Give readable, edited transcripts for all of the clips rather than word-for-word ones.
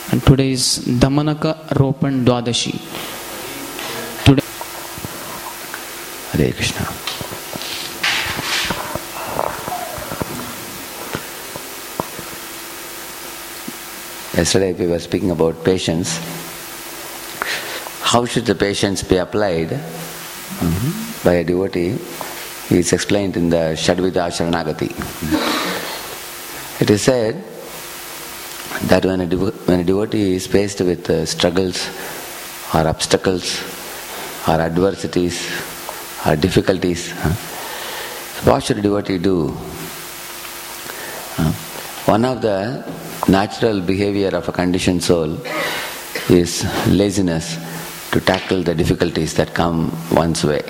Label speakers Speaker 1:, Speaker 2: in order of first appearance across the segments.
Speaker 1: And today is Damanaka Ropan Dwadashi. Today,
Speaker 2: Hare Krishna. Yesterday we were speaking about patience. How should the patience be applied by a devotee? It's explained in the Shadvida Sharanagati. It is said that when a devotee is faced with struggles or obstacles or adversities or difficulties, what should a devotee do? One of the natural behavior of a conditioned soul is laziness to tackle the difficulties that come one's way.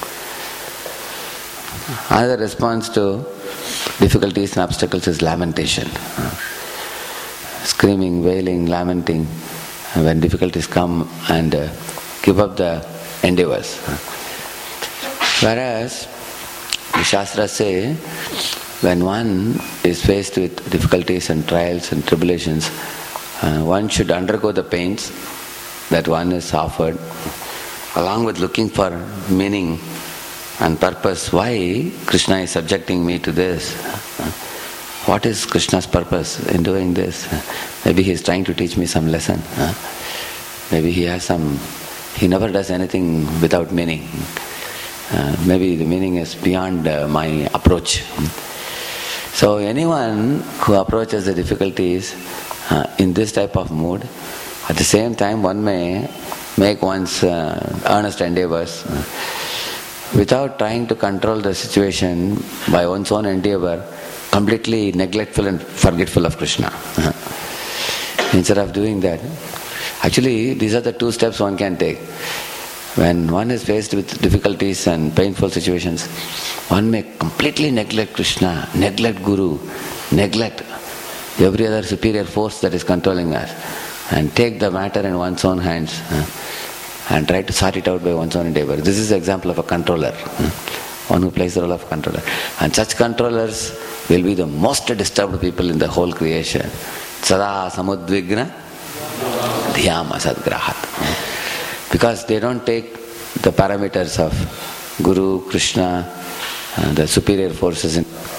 Speaker 2: Another response to difficulties and obstacles is lamentation. Screaming, wailing, lamenting when difficulties come and give up the endeavors. Whereas the Shastras say when one is faced with difficulties and trials and tribulations, one should undergo the pains that one is offered, along with looking for meaning and purpose. Why Krishna is subjecting me to this? What is Krishna's purpose in doing this? Maybe he is trying to teach me some lesson. Maybe he never does anything without meaning. Maybe the meaning is beyond my approach. So anyone who approaches the difficulties in this type of mood, at the same time one may make one's earnest endeavors without trying to control the situation by one's own endeavor, completely neglectful and forgetful of Krishna. Instead of doing that, actually these are the two steps one can take. When one is faced with difficulties and painful situations, one may completely neglect Krishna, neglect Guru, neglect every other superior force that is controlling us, and take the matter in one's own hands and try to sort it out by one's own endeavor. This is the example of a controller, one who plays the role of controller. And such controllers will be the most disturbed people in the whole creation. Sada samudvigna dhyama sadgrahat. Because they don't take the parameters of Guru, Krishna, the superior forces.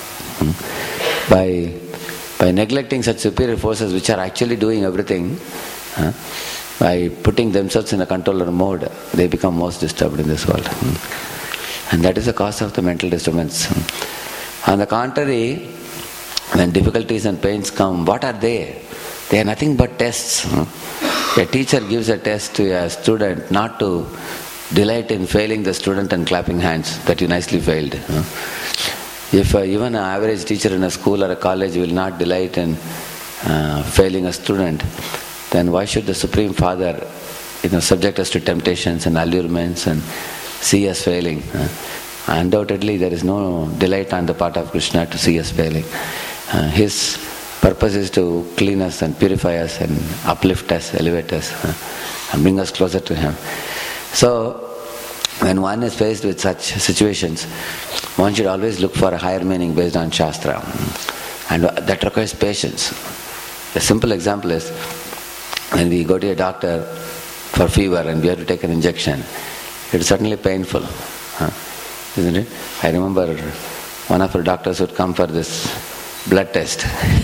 Speaker 2: By neglecting such superior forces which are actually doing everything, by putting themselves in a controller mode, they become most disturbed in this world. And that is the cause of the mental disturbance. On the contrary, when difficulties and pains come, what are they? They are nothing but tests. A teacher gives a test to a student not to delight in failing the student and clapping hands that you nicely failed. If even an average teacher in a school or a college will not delight in failing a student, then why should the Supreme Father subject us to temptations and allurements and see us failing? Undoubtedly there is no delight on the part of Krishna to see us failing. His purpose is to clean us and purify us and uplift us, elevate us, and bring us closer to Him. So, when one is faced with such situations, one should always look for a higher meaning based on Shastra. And that requires patience. A simple example is, when we go to a doctor for fever and we have to take an injection, it is certainly painful, isn't it? I remember one of our doctors would come for this blood test.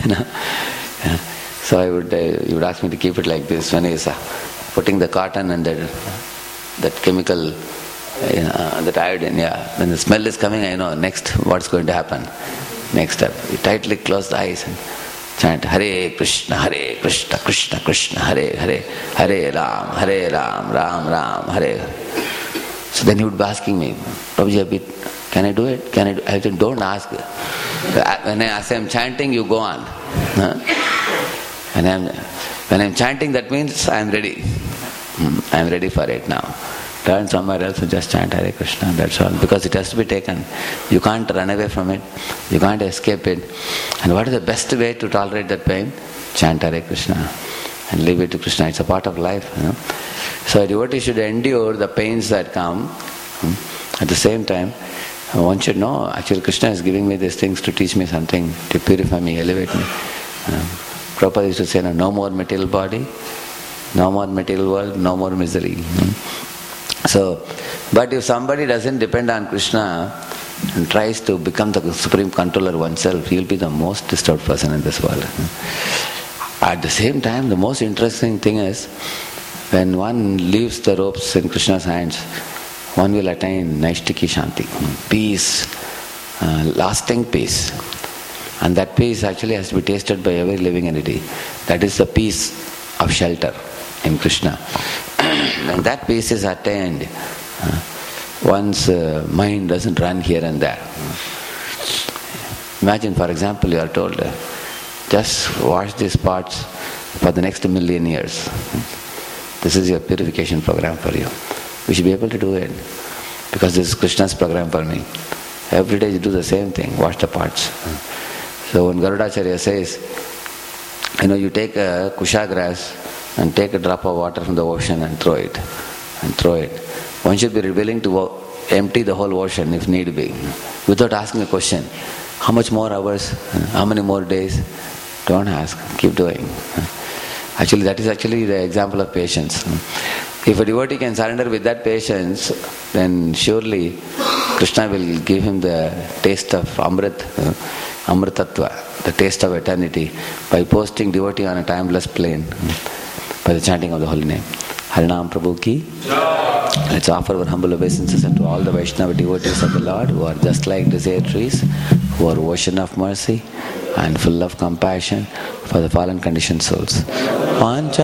Speaker 2: So he would ask me to keep it like this. When he's putting the cotton and that chemical, that iodine, when the smell is coming, I know next what's going to happen. Next step. You tightly close the eyes and chant Hare Krishna, Krishna Krishna, Hare Hare, Hare Ram, Ram Ram, Hare. So then he would be asking me, Prabhuji, can I do it? I said, don't ask. When I say I'm chanting, you go on. When I'm chanting, that means I'm ready. I'm ready for it now. Turn somewhere else and just chant Hare Krishna, that's all. Because it has to be taken. You can't run away from it. You can't escape it. And what is the best way to tolerate that pain? Chant Hare Krishna and leave it to Krishna. It's a part of life. So a devotee should endure the pains that come. At the same time, one should know, actually Krishna is giving me these things to teach me something, to purify me, elevate me. Prabhupada used to say, no more material body, no more material world, no more misery. So, but if somebody doesn't depend on Krishna and tries to become the supreme controller oneself, he will be the most disturbed person in this world. At the same time, the most interesting thing is, when one leaves the ropes in Krishna's hands, one will attain Naishtiki Shanti, peace, lasting peace. And that peace actually has to be tasted by every living entity. That is the peace of shelter in Krishna. When that peace is attained, one's mind doesn't run here and there. Imagine, for example, you are told, just wash these pots for the next 1,000,000 years. This is your purification program for you. We should be able to do it, because this is Krishna's program for me. Every day you do the same thing, wash the pots. So when Garudacharya says, you take a kusha grass and take a drop of water from the ocean and throw it. One should be willing to empty the whole ocean if need be, without asking a question. How much more hours? How many more days? Don't ask, keep doing. Actually, that is actually the example of patience. If a devotee can surrender with that patience, then surely Krishna will give him the taste of Amritatva, the taste of eternity, by posting devotee on a timeless plane, by the chanting of the holy name. Harinam Prabhu ki. Let's offer our humble obeisances unto all the Vaishnava devotees of the Lord, who are just like desert trees, who are ocean of mercy and full of compassion for the fallen conditioned souls.